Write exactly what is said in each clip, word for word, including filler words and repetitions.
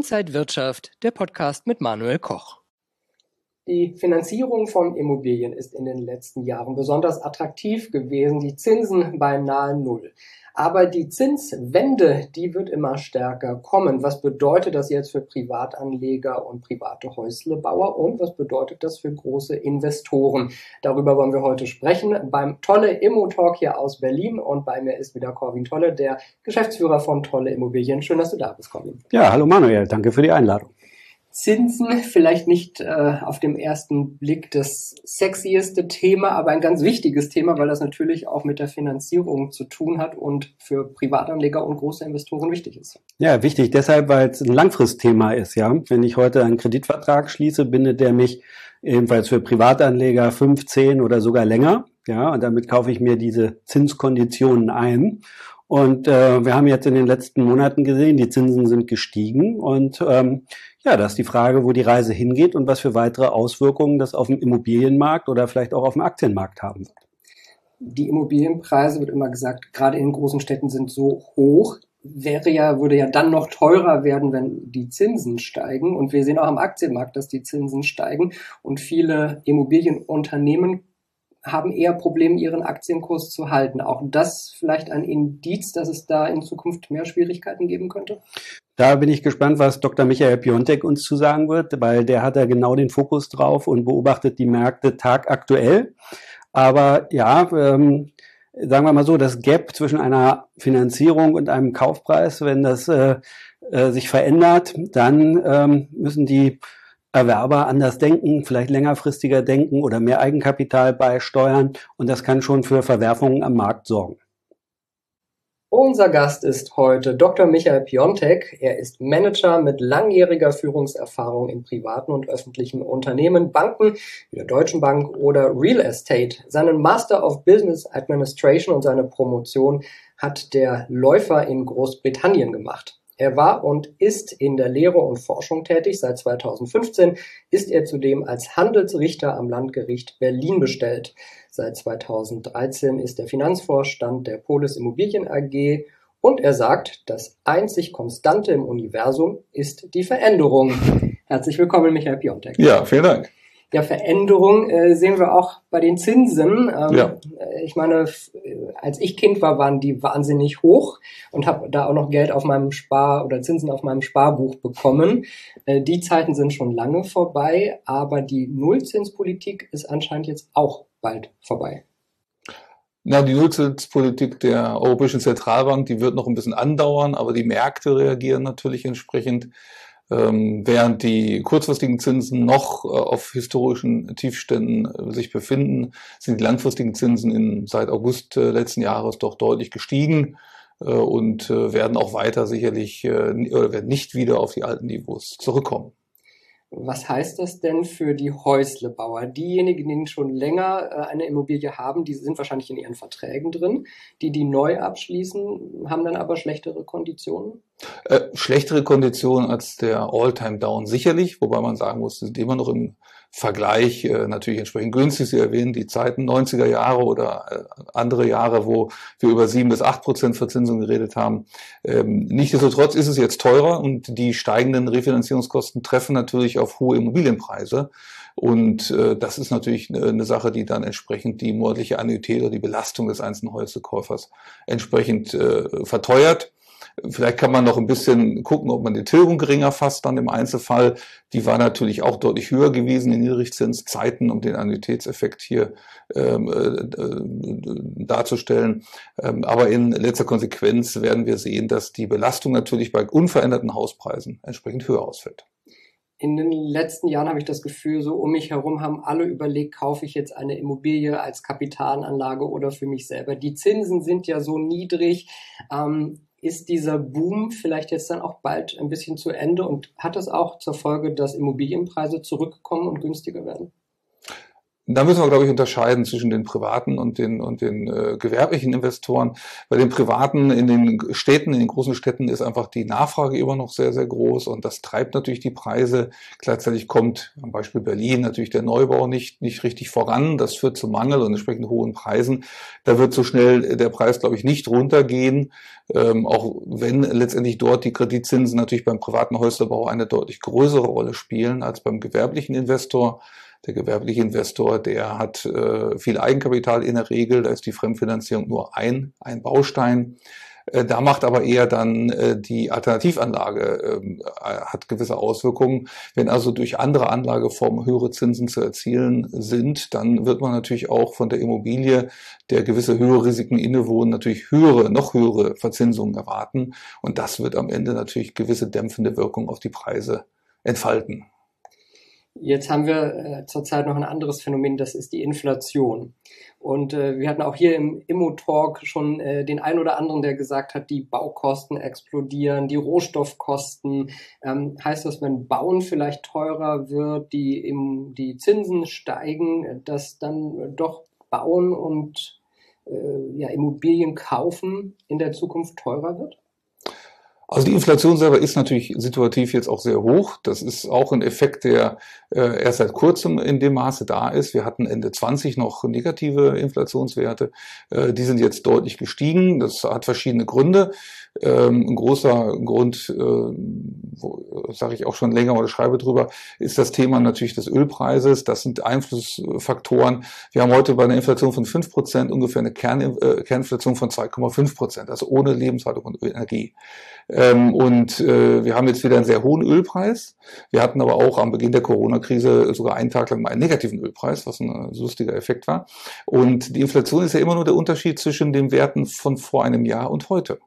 Inside Wirtschaft, der Podcast mit Manuel Koch. Die Finanzierung von Immobilien ist in den letzten Jahren besonders attraktiv gewesen, die Zinsen beinahe null. Aber die Zinswende, die wird immer stärker kommen. Was bedeutet das jetzt für Privatanleger und private Häuslebauer und was bedeutet das für große Investoren? Darüber wollen wir heute sprechen beim Tolle Immo-Talk hier aus Berlin und bei mir ist wieder Corwin Tolle, der Geschäftsführer von Tolle Immobilien. Schön, dass du da bist, Corwin. Ja, hallo Manuel, danke für die Einladung. Zinsen, vielleicht nicht äh, auf dem ersten Blick das sexieste Thema, aber ein ganz wichtiges Thema, weil das natürlich auch mit der Finanzierung zu tun hat und für Privatanleger und große Investoren wichtig ist. Ja, wichtig deshalb, weil es ein Langfristthema ist. Ja, wenn ich heute einen Kreditvertrag schließe, bindet der mich ebenfalls für Privatanleger fünf, zehn oder sogar länger. Ja, und damit kaufe ich mir diese Zinskonditionen ein. Und äh, wir haben jetzt in den letzten Monaten gesehen, die Zinsen sind gestiegen und ähm, ja, das ist die Frage, wo die Reise hingeht und was für weitere Auswirkungen das auf dem Immobilienmarkt oder vielleicht auch auf dem Aktienmarkt haben wird. Die Immobilienpreise, wird immer gesagt, gerade in großen Städten sind so hoch, wäre ja, würde ja dann noch teurer werden, wenn die Zinsen steigen. Und wir sehen auch am Aktienmarkt, dass die Zinsen steigen und viele Immobilienunternehmen haben eher Probleme, ihren Aktienkurs zu halten. Auch das vielleicht ein Indiz, dass es da in Zukunft mehr Schwierigkeiten geben könnte? Da bin ich gespannt, was Doktor Michael Piontek uns zu sagen wird, weil der hat da genau den Fokus drauf und beobachtet die Märkte tagaktuell. Aber ja, ähm, sagen wir mal so, das Gap zwischen einer Finanzierung und einem Kaufpreis, wenn das äh, äh, sich verändert, dann ähm, müssen die Erwerber anders denken, vielleicht längerfristiger denken oder mehr Eigenkapital beisteuern und das kann schon für Verwerfungen am Markt sorgen. Unser Gast ist heute Doktor Michael Piontek. Er ist Manager mit langjähriger Führungserfahrung in privaten und öffentlichen Unternehmen, Banken wie der Deutschen Bank oder Real Estate. Seinen Master of Business Administration und seine Promotion hat der Läufer in Großbritannien gemacht. Er war und ist in der Lehre und Forschung tätig. Seit zweitausendfünfzehn ist er zudem als Handelsrichter am Landgericht Berlin bestellt. Seit zweitausenddreizehn ist er Finanzvorstand der Polis Immobilien A G und er sagt, das einzig Konstante im Universum ist die Veränderung. Herzlich willkommen, Michael Piontek. Ja, vielen Dank. Ja, Veränderung äh, sehen wir auch bei den Zinsen. Ähm, ja. Ich meine, als ich Kind war, waren die wahnsinnig hoch und habe da auch noch Geld auf meinem Spar- oder Zinsen auf meinem Sparbuch bekommen. Äh, die Zeiten sind schon lange vorbei, aber die Nullzinspolitik ist anscheinend jetzt auch bald vorbei. Na, die Nullzinspolitik der Europäischen Zentralbank, die wird noch ein bisschen andauern, aber die Märkte reagieren natürlich entsprechend. Ähm, während die kurzfristigen Zinsen noch äh, auf historischen Tiefständen äh, sich befinden, sind die langfristigen Zinsen in, seit August äh, letzten Jahres doch deutlich gestiegen äh, und äh, werden auch weiter sicherlich äh, oder werden nicht wieder auf die alten Niveaus zurückkommen. Was heißt das denn für die Häuslebauer? Diejenigen, die schon länger äh, eine Immobilie haben, die sind wahrscheinlich in ihren Verträgen drin. Die, die neu abschließen, haben dann aber schlechtere Konditionen? Äh, schlechtere Konditionen als der All-Time-Down sicherlich, wobei man sagen muss, sie sind immer noch im Vergleich äh, natürlich entsprechend günstig. Sie erwähnen die Zeiten neunziger Jahre oder äh, andere Jahre, wo wir über sieben bis acht Prozent Verzinsung geredet haben. Ähm, nichtsdestotrotz ist es jetzt teurer und die steigenden Refinanzierungskosten treffen natürlich auf hohe Immobilienpreise. Und äh, das ist natürlich eine, eine Sache, die dann entsprechend die monatliche Annuität oder die Belastung des einzelnen Häuserkäufers entsprechend äh, verteuert. Vielleicht kann man noch ein bisschen gucken, ob man die Tilgung geringer fasst dann im Einzelfall. Die war natürlich auch deutlich höher gewesen in Niedrigzinszeiten, um den Annuitätseffekt hier ähm, äh, darzustellen. Ähm, aber in letzter Konsequenz werden wir sehen, dass die Belastung natürlich bei unveränderten Hauspreisen entsprechend höher ausfällt. In den letzten Jahren habe ich das Gefühl, so um mich herum haben alle überlegt, kaufe ich jetzt eine Immobilie als Kapitalanlage oder für mich selber. Die Zinsen sind ja so niedrig. Ähm, ist dieser Boom vielleicht jetzt dann auch bald ein bisschen zu Ende und hat es auch zur Folge, dass Immobilienpreise zurückkommen und günstiger werden? Da müssen wir, glaube ich, unterscheiden zwischen den privaten und den und den äh, gewerblichen Investoren. Bei den privaten in den Städten, in den großen Städten ist einfach die Nachfrage immer noch sehr, sehr groß und das treibt natürlich die Preise. Gleichzeitig kommt am Beispiel Berlin natürlich der Neubau nicht nicht richtig voran. Das führt zu Mangel und entsprechend hohen Preisen. Da wird so schnell der Preis, glaube ich, nicht runtergehen, ähm, auch wenn letztendlich dort die Kreditzinsen natürlich beim privaten Häuslerbau eine deutlich größere Rolle spielen als beim gewerblichen Investor. Der gewerbliche Investor, der hat äh, viel Eigenkapital in der Regel, da ist die Fremdfinanzierung nur ein, ein Baustein. Äh, da macht aber eher dann äh, die Alternativanlage, äh, hat gewisse Auswirkungen. Wenn also durch andere Anlageformen höhere Zinsen zu erzielen sind, dann wird man natürlich auch von der Immobilie, der gewisse höhere Risiken innewohnen, natürlich höhere, noch höhere Verzinsungen erwarten. Und das wird am Ende natürlich gewisse dämpfende Wirkung auf die Preise entfalten. Jetzt haben wir äh, zurzeit noch ein anderes Phänomen, das ist die Inflation. Und äh, wir hatten auch hier im Immo-Talk schon äh, den einen oder anderen, der gesagt hat, die Baukosten explodieren, die Rohstoffkosten. Ähm, heißt das, wenn Bauen vielleicht teurer wird, die, im, die Zinsen steigen, dass dann doch Bauen und äh, ja, Immobilien kaufen in der Zukunft teurer wird? Also die Inflation selber ist natürlich situativ jetzt auch sehr hoch. Das ist auch ein Effekt, der äh, erst seit kurzem in dem Maße da ist. Wir hatten Ende zwanzig noch negative Inflationswerte. Äh, die sind jetzt deutlich gestiegen. Das hat verschiedene Gründe. Ähm, ein großer Grund, äh, sage ich auch schon länger oder schreibe drüber, ist das Thema natürlich des Ölpreises. Das sind Einflussfaktoren. Wir haben heute bei einer Inflation von fünf Prozent ungefähr eine Kern, äh, Kerninflation von zwei Komma fünf Prozent, also ohne Lebenshaltung und Energie. Ähm, und äh, wir haben jetzt wieder einen sehr hohen Ölpreis. Wir hatten aber auch am Beginn der Corona-Krise sogar einen Tag lang mal einen negativen Ölpreis, was ein lustiger Effekt war. Und die Inflation ist ja immer nur der Unterschied zwischen den Werten von vor einem Jahr und heute.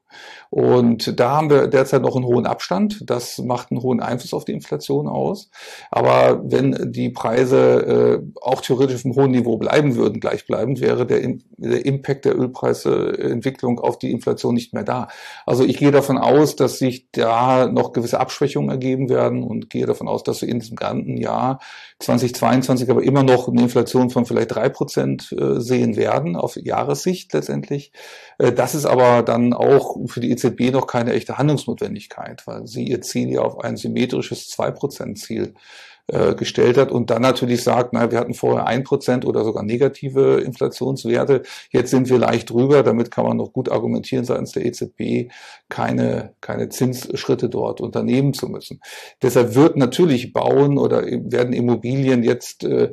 Und da haben wir derzeit noch einen hohen Abstand. Das macht einen hohen Einfluss auf die Inflation aus. Aber wenn die Preise äh, auch theoretisch auf einem hohen Niveau bleiben würden, gleichbleibend, wäre der, der Impact der Ölpreisentwicklung auf die Inflation nicht mehr da. Also ich gehe davon aus, dass sich da noch gewisse Abschwächungen ergeben werden und gehe davon aus, dass wir in diesem ganzen Jahr zweitausendzweiundzwanzig aber immer noch eine Inflation von vielleicht drei Prozent äh, sehen werden, auf Jahressicht letztendlich. Äh, das ist aber dann auch für die E Z B noch keine echte Handlungsnotwendigkeit, weil sie ihr Ziel ja auf ein symmetrisches zwei Prozent Ziel äh, gestellt hat und dann natürlich sagt, na, wir hatten vorher ein Prozent oder sogar negative Inflationswerte, jetzt sind wir leicht drüber, damit kann man noch gut argumentieren seitens der E Z B, keine, keine Zinsschritte dort unternehmen zu müssen. Deshalb wird natürlich Bauen oder werden Immobilien jetzt äh,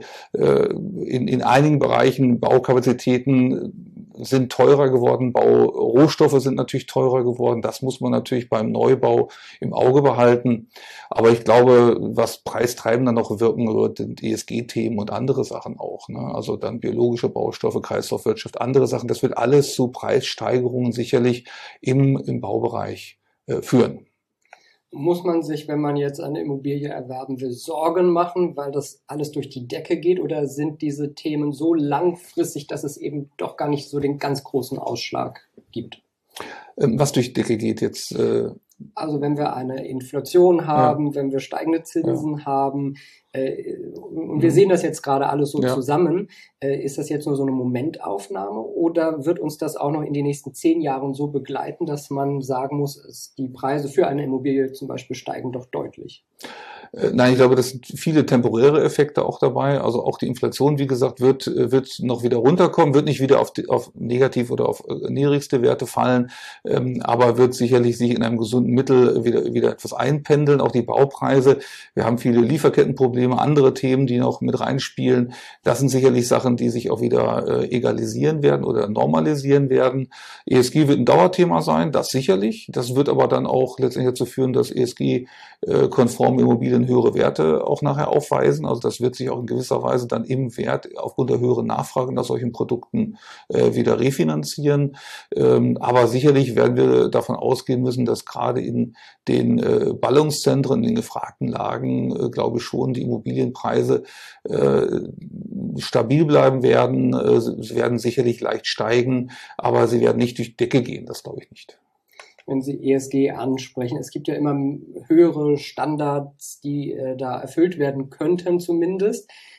in, in einigen Bereichen Baukapazitäten sind teurer geworden, Baurohstoffe sind natürlich teurer geworden, das muss man natürlich beim Neubau im Auge behalten, aber ich glaube, was preistreibender noch wirken wird, sind E S G-Themen und andere Sachen auch, ne? Also dann biologische Baustoffe, Kreislaufwirtschaft, andere Sachen, das wird alles zu Preissteigerungen sicherlich im, im Baubereich äh, führen. Muss man sich, wenn man jetzt eine Immobilie erwerben will, Sorgen machen, weil das alles durch die Decke geht? Oder sind diese Themen so langfristig, dass es eben doch gar nicht so den ganz großen Ausschlag gibt? Was durch die Decke geht jetzt? Äh Also wenn wir eine Inflation haben, ja. wenn wir steigende Zinsen ja. haben, äh, und wir mhm. sehen das jetzt gerade alles so ja. zusammen, äh, ist das jetzt nur so eine Momentaufnahme oder wird uns das auch noch in den nächsten zehn Jahren so begleiten, dass man sagen muss, es, die Preise für eine Immobilie zum Beispiel steigen doch deutlich? Nein, ich glaube, das sind viele temporäre Effekte auch dabei. Also auch die Inflation, wie gesagt, wird wird noch wieder runterkommen, wird nicht wieder auf, die, auf negativ oder auf niedrigste Werte fallen, ähm, aber wird sicherlich sich in einem gesunden Mittel wieder wieder etwas einpendeln. Auch die Baupreise. Wir haben viele Lieferkettenprobleme, andere Themen, die noch mit reinspielen. Das sind sicherlich Sachen, die sich auch wieder äh, egalisieren werden oder normalisieren werden. E S G wird ein Dauerthema sein, das sicherlich. Das wird aber dann auch letztendlich dazu führen, dass E S G-konforme Immobilien höhere Werte auch nachher aufweisen. Also das wird sich auch in gewisser Weise dann im Wert aufgrund der höheren Nachfrage nach solchen Produkten äh, wieder refinanzieren. Ähm, aber sicherlich werden wir davon ausgehen müssen, dass gerade in den äh, Ballungszentren, in den gefragten Lagen, äh, glaube ich schon, die Immobilienpreise äh, stabil bleiben werden. Äh, sie werden sicherlich leicht steigen, aber sie werden nicht durch die Decke gehen. Das glaube ich nicht. Wenn Sie E S G ansprechen. Es gibt ja immer höhere Standards, die äh, da erfüllt werden könnten zumindest.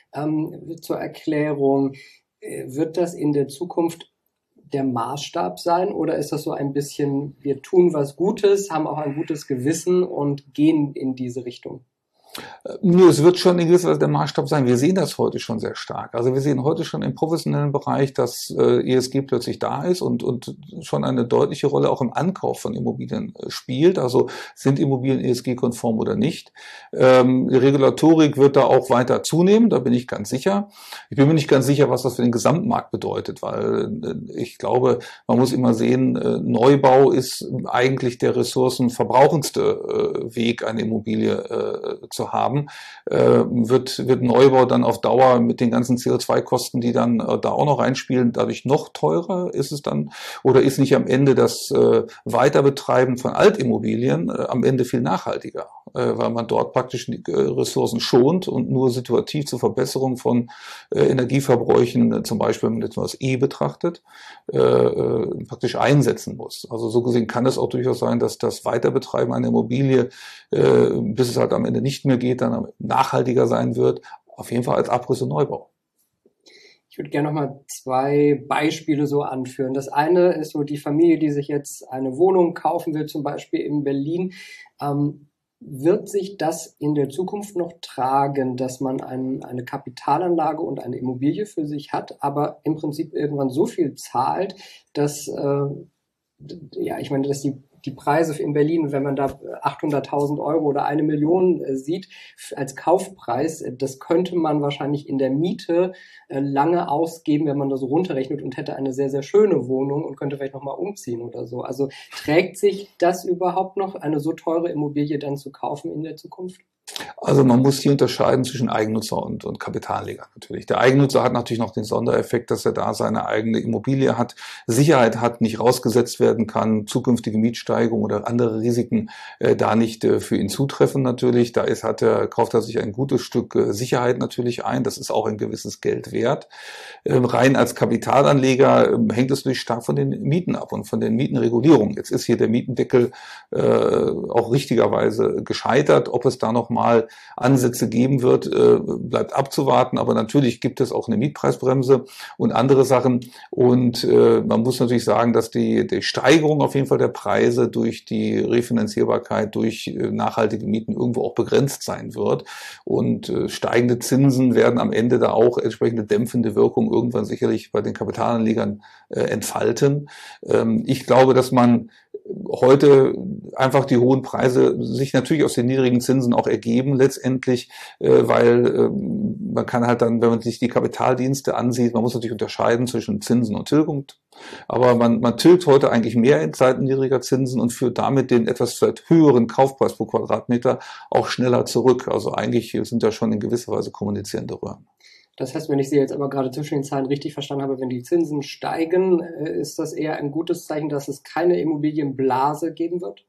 Ähm, zur Erklärung, äh, wird das in der Zukunft der Maßstab sein oder ist das so ein bisschen, wir tun was Gutes, haben auch ein gutes Gewissen und gehen in diese Richtung? Nö, es wird schon in gewisser Weise der Maßstab sein. Wir sehen das heute schon sehr stark. Also wir sehen heute schon im professionellen Bereich, dass äh, E S G plötzlich da ist und, und schon eine deutliche Rolle auch im Ankauf von Immobilien äh, spielt. Also sind Immobilien E S G-konform oder nicht. Ähm, die Regulatorik wird da auch weiter zunehmen, da bin ich ganz sicher. Ich bin mir nicht ganz sicher, was das für den Gesamtmarkt bedeutet, weil äh, ich glaube, man muss immer sehen, äh, Neubau ist eigentlich der ressourcenverbrauchendste äh, Weg, eine Immobilie äh, zu haben. Äh, wird, wird Neubau dann auf Dauer mit den ganzen C O zwei Kosten, die dann äh, da auch noch reinspielen, dadurch noch teurer ist es dann? Oder ist nicht am Ende das äh, Weiterbetreiben von Altimmobilien äh, am Ende viel nachhaltiger? Äh, weil man dort praktisch die äh, Ressourcen schont und nur situativ zur Verbesserung von äh, Energieverbräuchen, äh, zum Beispiel, wenn man jetzt mal das E betrachtet, äh, äh, praktisch einsetzen muss. Also so gesehen kann es auch durchaus sein, dass das Weiterbetreiben einer Immobilie, äh, bis es halt am Ende nicht mehr geht, dann nachhaltiger sein wird, auf jeden Fall als Abriss und Neubau. Ich würde gerne noch mal zwei Beispiele so anführen. Das eine ist so die Familie, die sich jetzt eine Wohnung kaufen will, zum Beispiel in Berlin. Ähm, wird sich das in der Zukunft noch tragen, dass man ein, eine Kapitalanlage und eine Immobilie für sich hat, aber im Prinzip irgendwann so viel zahlt, dass, äh, ja, ich meine, dass die die Preise in Berlin, wenn man da achthunderttausend Euro oder eine Million äh, sieht als Kaufpreis, äh, das könnte man wahrscheinlich in der Miete äh, lange ausgeben, wenn man das so runterrechnet und hätte eine sehr, sehr schöne Wohnung und könnte vielleicht nochmal umziehen oder so. Also trägt sich das überhaupt noch, eine so teure Immobilie dann zu kaufen in der Zukunft? Also man muss hier unterscheiden zwischen Eigennutzer und, und Kapitalanleger natürlich. Der Eigennutzer hat natürlich noch den Sondereffekt, dass er da seine eigene Immobilie hat, Sicherheit hat, nicht rausgesetzt werden kann, zukünftige Mietsteigerungen oder andere Risiken äh, da nicht äh, für ihn zutreffen natürlich. Da ist, hat er, kauft er sich ein gutes Stück äh, Sicherheit natürlich ein. Das ist auch ein gewisses Geld wert. Ähm, rein als Kapitalanleger äh, hängt es natürlich stark von den Mieten ab und von den Mietenregulierungen. Jetzt ist hier der Mietendeckel äh, auch richtigerweise gescheitert. Ob es da noch mal mal Ansätze geben wird, äh, bleibt abzuwarten. Aber natürlich gibt es auch eine Mietpreisbremse und andere Sachen. Und äh, man muss natürlich sagen, dass die, die Steigerung auf jeden Fall der Preise durch die Refinanzierbarkeit, durch äh, nachhaltige Mieten irgendwo auch begrenzt sein wird. Und äh, steigende Zinsen werden am Ende da auch entsprechende dämpfende Wirkung irgendwann sicherlich bei den Kapitalanlegern äh, entfalten. Ähm, ich glaube, dass man heute einfach die hohen Preise sich natürlich aus den niedrigen Zinsen auch ergeben letztendlich, äh, weil äh, man kann halt dann, wenn man sich die Kapitaldienste ansieht, man muss natürlich unterscheiden zwischen Zinsen und Tilgung, aber man, man tilgt heute eigentlich mehr in Zeiten niedriger Zinsen und führt damit den etwas vielleicht höheren Kaufpreis pro Quadratmeter auch schneller zurück. Also eigentlich sind da schon in gewisser Weise kommunizierende Röhren. Das heißt, wenn ich Sie jetzt aber gerade zwischen den Zahlen richtig verstanden habe, wenn die Zinsen steigen, ist das eher ein gutes Zeichen, dass es keine Immobilienblase geben wird?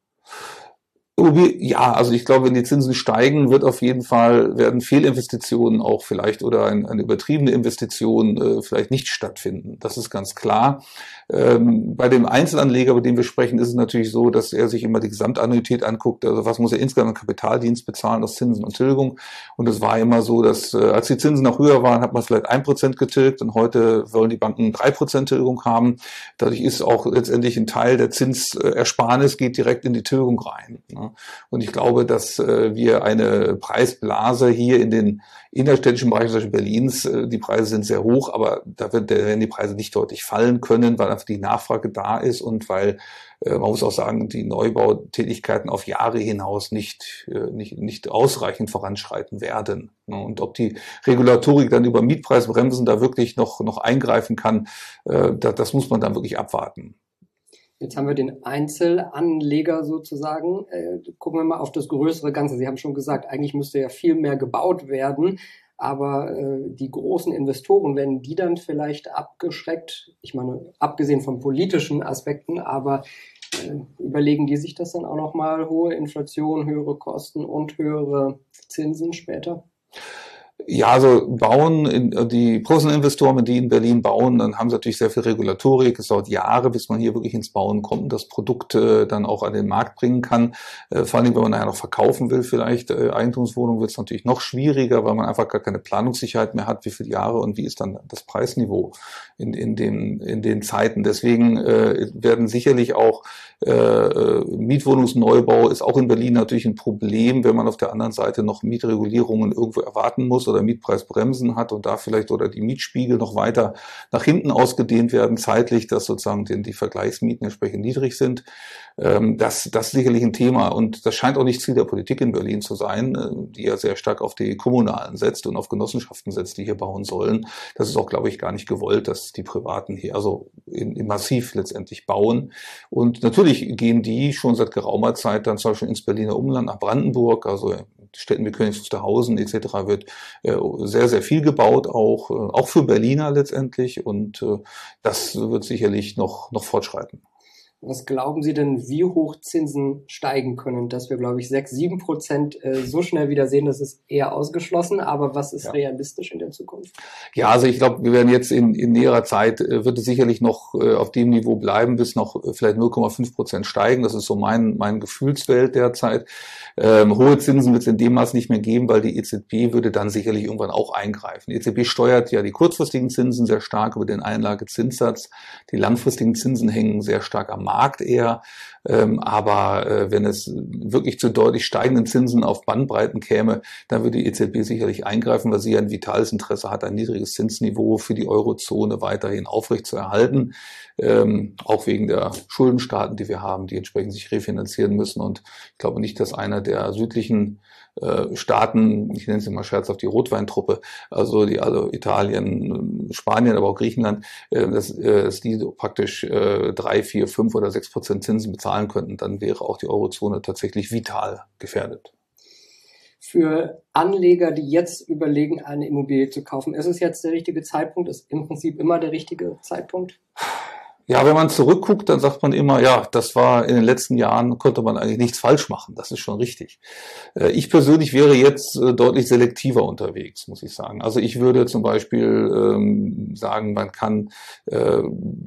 Ja, also ich glaube, wenn die Zinsen steigen, wird auf jeden Fall, werden Fehlinvestitionen auch vielleicht oder ein, eine übertriebene Investition äh, vielleicht nicht stattfinden. Das ist ganz klar. Ähm, bei dem Einzelanleger, über den wir sprechen, ist es natürlich so, dass er sich immer die Gesamtannuität anguckt. Also was muss er insgesamt an Kapitaldienst bezahlen aus Zinsen und Tilgung? Und es war immer so, dass äh, als die Zinsen noch höher waren, hat man vielleicht ein Prozent getilgt und heute wollen die Banken drei Prozent Tilgung haben. Dadurch ist auch letztendlich ein Teil der Zinsersparnis geht direkt in die Tilgung rein. Ne? Und ich glaube, dass äh, wir eine Preisblase hier in den innerstädtischen Bereichen, zum Beispiel Berlins, äh, die Preise sind sehr hoch, aber da, wird, da werden die Preise nicht deutlich fallen können, weil einfach die Nachfrage da ist und weil äh, man muss auch sagen, die Neubautätigkeiten auf Jahre hinaus nicht, äh, nicht, nicht ausreichend voranschreiten werden. Und ob die Regulatorik dann über Mietpreisbremsen da wirklich noch, noch eingreifen kann, äh, das, das muss man dann wirklich abwarten. Jetzt haben wir den Einzelanleger sozusagen. Äh, gucken wir mal auf das größere Ganze. Sie haben schon gesagt, eigentlich müsste ja viel mehr gebaut werden. Aber äh, die großen Investoren, werden die dann vielleicht abgeschreckt? Ich meine, abgesehen von politischen Aspekten, aber äh, überlegen die sich das dann auch nochmal? Hohe Inflation, höhere Kosten und höhere Zinsen später? Ja, also bauen, die professionellen Investoren, die in Berlin bauen, dann haben sie natürlich sehr viel Regulatorik. Es dauert Jahre, bis man hier wirklich ins Bauen kommt und das Produkt äh, dann auch an den Markt bringen kann. Äh, vor allem, wenn man nachher noch verkaufen will, vielleicht äh, Eigentumswohnungen, wird es natürlich noch schwieriger, weil man einfach gar keine Planungssicherheit mehr hat, wie viele Jahre und wie ist dann das Preisniveau in, in, den, in den Zeiten. Deswegen äh, werden sicherlich auch äh, Mietwohnungsneubau ist auch in Berlin natürlich ein Problem, wenn man auf der anderen Seite noch Mietregulierungen irgendwo erwarten muss oder Mietpreisbremsen hat und da vielleicht oder die Mietspiegel noch weiter nach hinten ausgedehnt werden, zeitlich, dass sozusagen die, die Vergleichsmieten entsprechend niedrig sind. Ähm, das, das ist sicherlich ein Thema und das scheint auch nicht Ziel der Politik in Berlin zu sein, äh, die ja sehr stark auf die Kommunalen setzt und auf Genossenschaften setzt, die hier bauen sollen. Das ist auch, glaube ich, gar nicht gewollt, dass die Privaten hier also in, in massiv letztendlich bauen. Und natürlich gehen die schon seit geraumer Zeit dann zum Beispiel ins Berliner Umland nach Brandenburg, also Städten wie Königs Wusterhausen et cetera wird äh, sehr, sehr viel gebaut, auch, äh, auch für Berliner letztendlich. Und äh, das wird sicherlich noch, noch fortschreiten. Was glauben Sie denn, wie hoch Zinsen steigen können? Dass wir, glaube ich, sechs, sieben Prozent äh, so schnell wieder sehen, das ist eher ausgeschlossen. Aber was ist ja realistisch in der Zukunft? Ja, also ich glaube, wir werden jetzt in, in näherer Zeit, äh, wird es sicherlich noch äh, auf dem Niveau bleiben, bis noch äh, vielleicht null Komma fünf Prozent steigen. Das ist so mein, mein Gefühlswelt derzeit. Ähm, hohe Zinsen wird es in dem Maß nicht mehr geben, weil die E Z B würde dann sicherlich irgendwann auch eingreifen. Die E Z B steuert ja die kurzfristigen Zinsen sehr stark über den Einlagezinssatz. Die langfristigen Zinsen hängen sehr stark am Markt eher. Ähm, aber äh, wenn es wirklich zu deutlich steigenden Zinsen auf Bandbreiten käme, dann würde die E Z B sicherlich eingreifen, weil sie ja ein vitales Interesse hat, ein niedriges Zinsniveau für die Eurozone weiterhin aufrechtzuerhalten. Ähm, auch wegen der Schuldenstaaten, die wir haben, die entsprechend sich refinanzieren müssen. Und ich glaube nicht, dass einer der südlichen äh, Staaten, ich nenne sie mal scherzhaft die Rotweintruppe, also die also Italien, Spanien, aber auch Griechenland, äh, dass, äh, dass die praktisch äh, drei, vier, fünf oder sechs Prozent Zinsen bezahlen könnten, dann wäre auch die Eurozone tatsächlich vital gefährdet. Für Anleger, die jetzt überlegen, eine Immobilie zu kaufen, ist es jetzt der richtige Zeitpunkt? Ist im Prinzip immer der richtige Zeitpunkt? Ja, wenn man zurückguckt, dann sagt man immer, ja, das war in den letzten Jahren, konnte man eigentlich nichts falsch machen. Das ist schon richtig. Ich persönlich wäre jetzt deutlich selektiver unterwegs, muss ich sagen. Also ich würde zum Beispiel ähm, sagen, man kann, äh,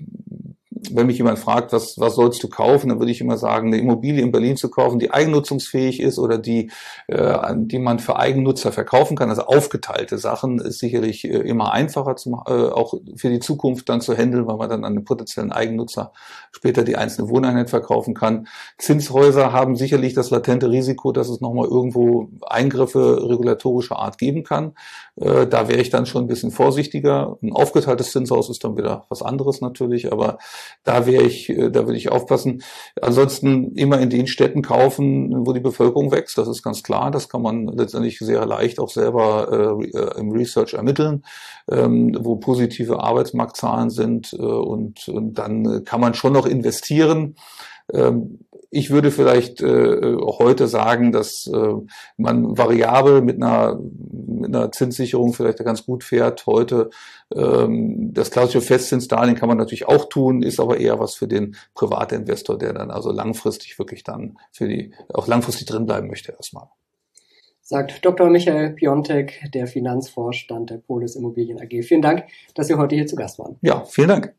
wenn mich jemand fragt, was, was sollst du kaufen, dann würde ich immer sagen, eine Immobilie in Berlin zu kaufen, die eigennutzungsfähig ist oder die, äh, die man für Eigennutzer verkaufen kann. Also aufgeteilte Sachen ist sicherlich äh, immer einfacher, zu, äh, auch für die Zukunft dann zu handeln, weil man dann an den potenziellen Eigennutzer später die einzelne Wohneinheit verkaufen kann. Zinshäuser haben sicherlich das latente Risiko, dass es nochmal irgendwo Eingriffe regulatorischer Art geben kann. Äh, da wäre ich dann schon ein bisschen vorsichtiger. Ein aufgeteiltes Zinshaus ist dann wieder was anderes natürlich, aber da wäre ich, da würde ich aufpassen. Ansonsten immer in den Städten kaufen, wo die Bevölkerung wächst. Das ist ganz klar. Das kann man letztendlich sehr leicht auch selber äh, im Research ermitteln, ähm, wo positive Arbeitsmarktzahlen sind. Äh, und, und dann kann man schon noch investieren. Ähm, Ich würde vielleicht äh, heute sagen, dass äh, man variabel mit einer, mit einer Zinssicherung vielleicht ganz gut fährt. Heute ähm, das klassische Festzinsdarlehen kann man natürlich auch tun, ist aber eher was für den Privatinvestor, der dann also langfristig wirklich dann für die auch langfristig drin bleiben möchte erstmal. Sagt Doktor Michael Piontek, der Finanzvorstand der Polis Immobilien A G. Vielen Dank, dass Sie heute hier zu Gast waren. Ja, vielen Dank.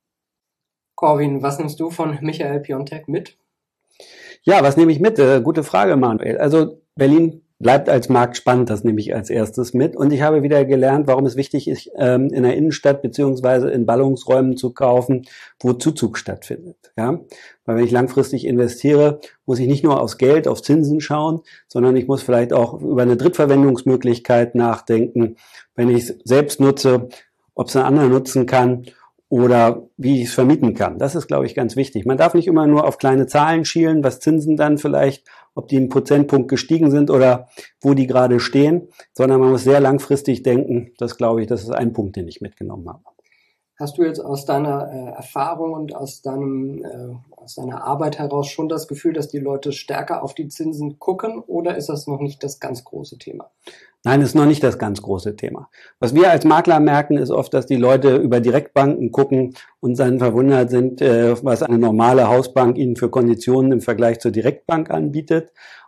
Corwin, was nimmst du von Michael Piontek mit? Ja, was nehme ich mit? Äh, gute Frage, Manuel. Also Berlin bleibt als Markt spannend, das nehme ich als erstes mit. Und ich habe wieder gelernt, warum es wichtig ist, ähm, in der Innenstadt beziehungsweise in Ballungsräumen zu kaufen, wo Zuzug stattfindet. Ja, weil wenn ich langfristig investiere, muss ich nicht nur aufs Geld, auf Zinsen schauen, sondern ich muss vielleicht auch über eine Drittverwendungsmöglichkeit nachdenken, wenn ich es selbst nutze, ob es ein anderer nutzen kann oder wie ich es vermieten kann. Das ist, glaube ich, ganz wichtig. Man darf nicht immer nur auf kleine Zahlen schielen, was Zinsen dann vielleicht, ob die einen Prozentpunkt gestiegen sind oder wo die gerade stehen, sondern man muss sehr langfristig denken. Das, glaube ich, das ist ein Punkt, den ich mitgenommen habe. Hast du jetzt aus deiner äh, Erfahrung und aus deinem äh, aus deiner Arbeit heraus schon das Gefühl, dass die Leute stärker auf die Zinsen gucken, oder ist das noch nicht das ganz große Thema? Nein, das ist noch nicht das ganz große Thema. Was wir als Makler merken, ist oft, dass die Leute über Direktbanken gucken und dann verwundert sind, äh, was eine normale Hausbank ihnen für Konditionen im Vergleich zur Direktbank anbietet.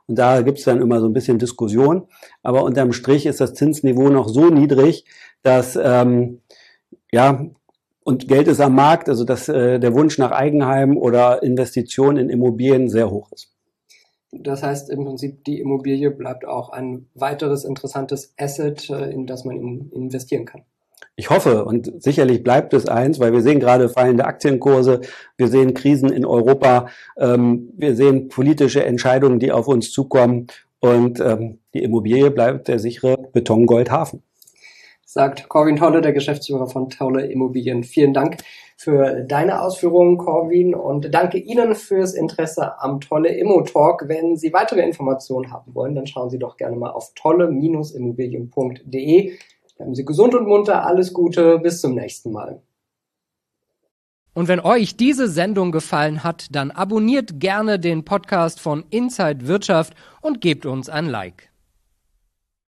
Und da gibt's dann immer so ein bisschen Diskussion. Aber unterm Strich ist das Zinsniveau noch so niedrig, dass ähm, ja und Geld ist am Markt, also dass äh, der Wunsch nach Eigenheim oder Investitionen in Immobilien sehr hoch ist. Das heißt im Prinzip, die Immobilie bleibt auch ein weiteres interessantes Asset, in das man investieren kann. Ich hoffe, und sicherlich bleibt es eins, weil wir sehen gerade fallende Aktienkurse, wir sehen Krisen in Europa, ähm, wir sehen politische Entscheidungen, die auf uns zukommen, und ähm, die Immobilie bleibt der sichere Betongoldhafen. Sagt Corwin Tolle, der Geschäftsführer von Tolle Immobilien. Vielen Dank für deine Ausführungen, Corwin, und danke Ihnen fürs Interesse am Tolle Immo Talk. Wenn Sie weitere Informationen haben wollen, dann schauen Sie doch gerne mal auf tolle Bindestrich immobilien punkt de. Bleiben Sie gesund und munter, alles Gute, bis zum nächsten Mal. Und wenn euch diese Sendung gefallen hat, dann abonniert gerne den Podcast von Inside Wirtschaft und gebt uns ein Like.